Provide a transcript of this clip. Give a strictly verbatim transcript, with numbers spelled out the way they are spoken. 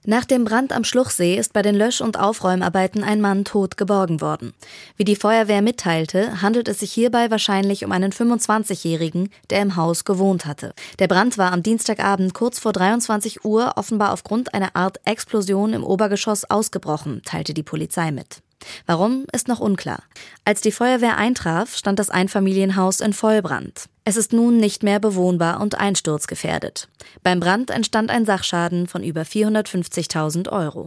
Nach dem Brand am Schluchsee ist bei den Lösch- und Aufräumarbeiten ein Mann tot geborgen worden. Wie die Feuerwehr mitteilte, handelt es sich hierbei wahrscheinlich um einen fünfundzwanzigjährigen, der im Haus gewohnt hatte. Der Brand war am Dienstagabend kurz vor dreiundzwanzig Uhr offenbar aufgrund einer Art Explosion im Obergeschoss ausgebrochen, teilte die Polizei mit. Warum, ist noch unklar. Als die Feuerwehr eintraf, stand das Einfamilienhaus in Vollbrand. Es ist nun nicht mehr bewohnbar und einsturzgefährdet. Beim Brand entstand ein Sachschaden von über vierhundertfünfzigtausend Euro.